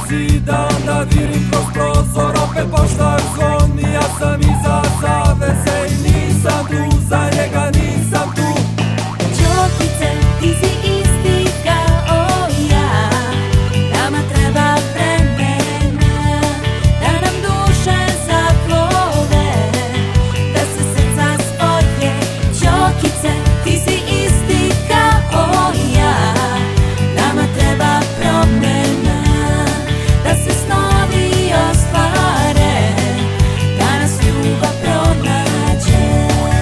zida, onda vidim kroz prozor, opet poštar zvoni, ja sam iza zavese i nisam tu, za njega nisam tu. Đokice, ti si isti kao ja, nama treba vremena, da nam duše zaplove, da se srca spoje. Đokice, ti si isti kao ja, nama treba promena, da se snovi ostvare, da nas ljubav pronađe.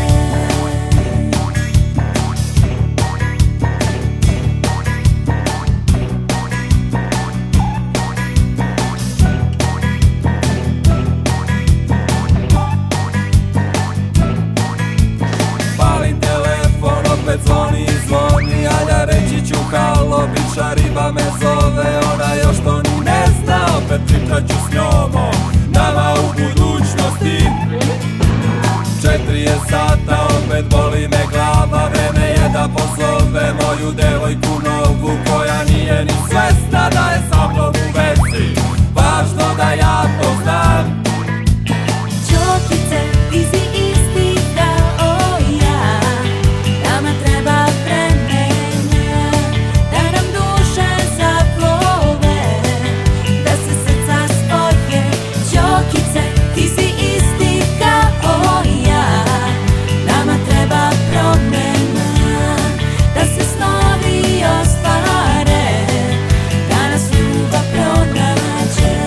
Palim telefon, opet zvoni i zvoni, a ja reći ću halo, bivša riba me zove, ona još to ni ne zna, opet pričat ću s njom o nama u budućnosti. 4 je sata, opet boli me glava, vreme je da pozove moju devojku novu, koja nije ni svesna da je sa mnom u vezi, važno da ja to znam. Đokice, ti si isti kao ja, nama treba vremena, da nam duše zaplove, da se srca spoje. Đokice, ti si isti kao ja, nama treba promena, da se snovi ostvare, da nas ljubav pronađe.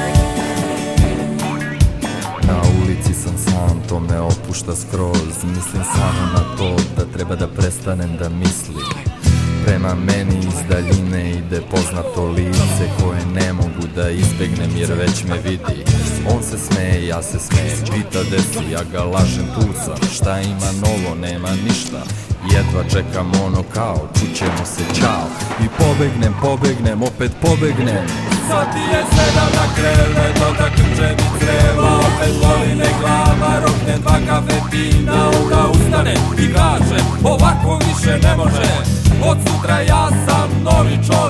Na ulici sam sam, to me opušta skroz, mislim samo na to da treba da prestanem da mislim. Prema meni iz daljine ide poznato lice koje ne mogu da izbegnem jer već me vidi. On se smeje, ja se smejem, pita desi, ja ga lažem, tu sam. Šta ima novo, nema ništa, jedva čekam ono kao, čućemo se, čao. I pobegnem, opet pobegnem. Sad ti je 7 na krevet, onda krče mi crevo, opet boli me glava, rokne 2 kafetina, onda ustane i kaže, ovako više ne može, od sutra ja sam novi čovjek.